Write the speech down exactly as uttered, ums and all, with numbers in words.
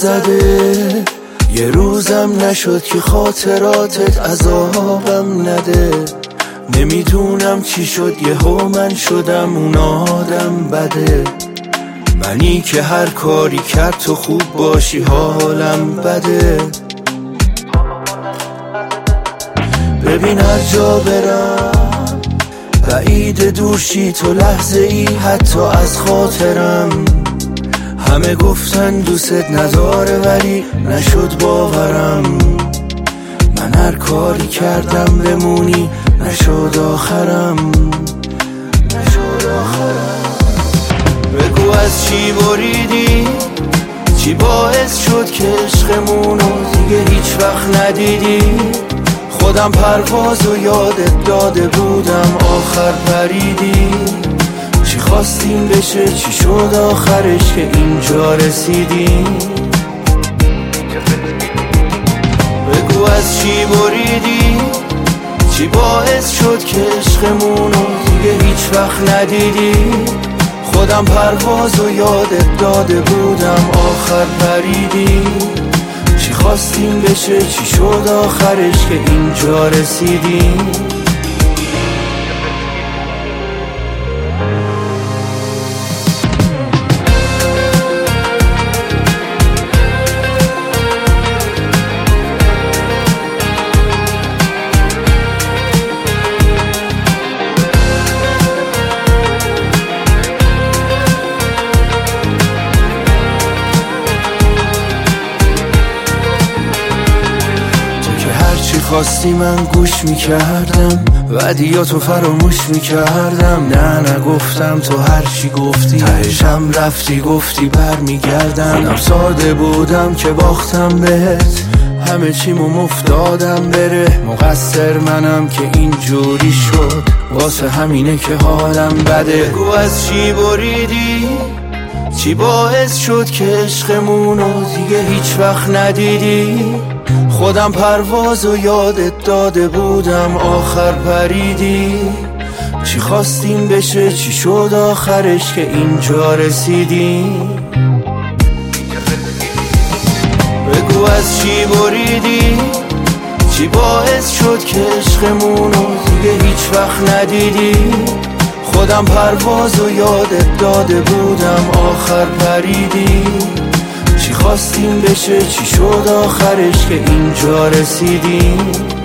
نزده، یه روزم نشد که خاطراتت عذابم نده. نمیدونم چی شد یهو من شدم اون آدم بده. منی که هر کاری کرد تو خوب باشی حالم بده. ببین هر جا برم بعید دورشی تو لحظه ای حتی از خاطرم. همه گفتن دوست نداره ولی نشد باورم. من هر کاری کردم بمونی نشد آخرم، نشد آخرم. بگو از چی بریدی، چی باعث شد که عشقمونو دیگه هیچ وقت ندیدی. خودم پروازو یادت داده بودم آخر پریدی. چی خواستیم بشه چی شد آخرش که اینجا رسیدی. بگو از چی بریدی، چی باعث شد که عشقمونو دیگه هیچ وقت ندیدی. خودم پروازو یادت داده بودم آخر پریدی. چی خواستیم بشه چی شد آخرش که اینجا رسیدی. خواستی من گوش میکردم، وعدیاتو فراموش میکردم. نه نگفتم تو هر چی گفتی تهشم رفتی گفتی بر میگردم. منم ساده بودم که باختم بهت، همه چیمو مفتادم بره. مقصر منم که اینجوری شد، واسه همینه که حالم بده. بگو از چی بریدی، چی باعث شد که عشقمونو دیگه هیچ وقت ندیدی. خودم پروازو یادت داده بودم آخر پریدی. چی خواستیم بشه چی شد آخرش که اینجا رسیدی. بگو از چی بریدی، چی باعث شد که عشقمونو دیگه هیچ وقت ندیدی. خودم پروازو یادت داده بودم آخر پریدی. چی خواستیم بشه چی شد آخرش که اینجا رسیدیم.